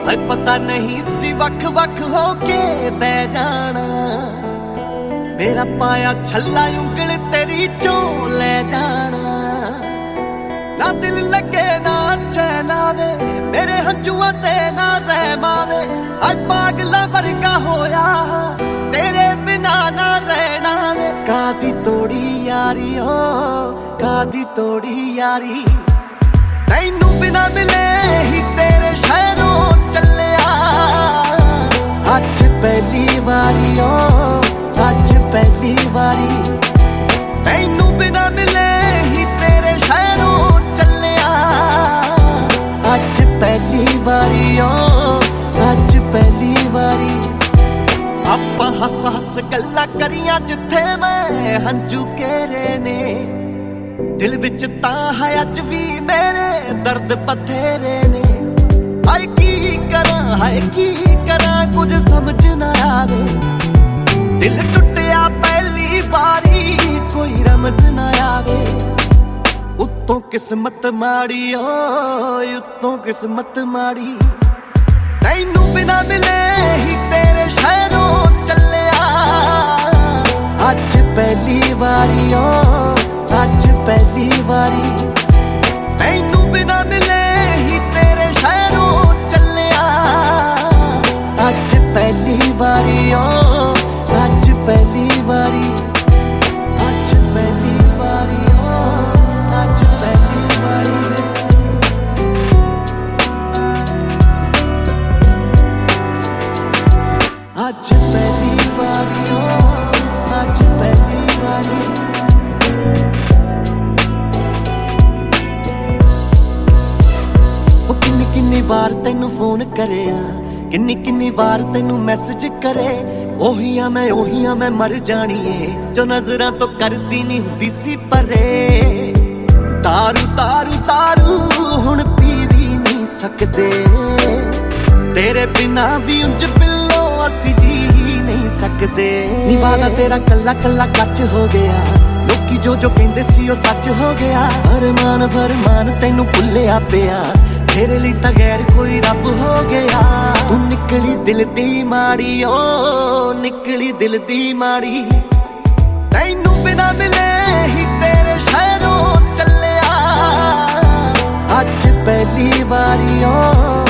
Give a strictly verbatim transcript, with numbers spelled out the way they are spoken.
है पता नहीं सी वख वख होके बह जाना। मेरा पाया छल्ला उंगल तेरी चो ले जाना। ना दिल लगे ना चैन आवे, मेरे हंजुआ ते ना रहमावे। हाय पागला वर्गा होया तेरे बिना ना रहना वे। कादी तोड़ी यारी हो, कादी तोड़ी यारी। तैनू बिना मिले ही तेरे शहरों चलिया। अज पहली वारी ओ, अज पहली वारी। तैनू बिना मिले ही तेरे शहरों चलिया। अज पहली वारी ओ, अज पहली वारी। आपां हस हस गल्लां करियां जिथे मैं हंजू घेरे ने। दिल विच तां है अज भी मेरे दर्द बथेरे ने। हाय की करां, हाय की करां कुछ समझ ना आवे। दिल टुटिया पहली बारी कोई रमज ना आवे। उत्तों किस्मत माड़ी ओ, उत्तों किस्मत माड़ी। तैनू बिना मिले ही तेरे शहरों चलिया। अज पहली वारी ओ, अज पहली वारी। तैनू बिना मिले ही तेरे शहरों चलिया। अज पहली वारी ओ, अज पहली वारी। अज पहली वारी ओ, अज पहली वारी। अज पहली वारी ओ, अज पहली वारी। किन्नी वार तैनू फोन करिया, किन्नी किन्नी वार तैनू मैसेज करे। ओहिया मैं ओहिया मैं मर जानिए जो नजरां तो करदी नहीं हुंदी सी परे। दारू दारू दारू हुण पी भी नहीं सकदे। तेरे बिना भी उंज बिल्लो असी जी ही नहीं सकदे। निवादा तेरा कल्ला कल्ला कच हो गया। लोकी जो जो कहंदे सी ओ सच हो गया। अरमान फरमान तैनू भुल्लिया पिया। तेरे लिए तां गैर कोई रब हो गया। तू निकली दिल दी माड़ी ओ, निकली दिल दी माड़ी। तैनू बिना मिले ही तेरे शहरों चलिया। अज पहली वारी ओ,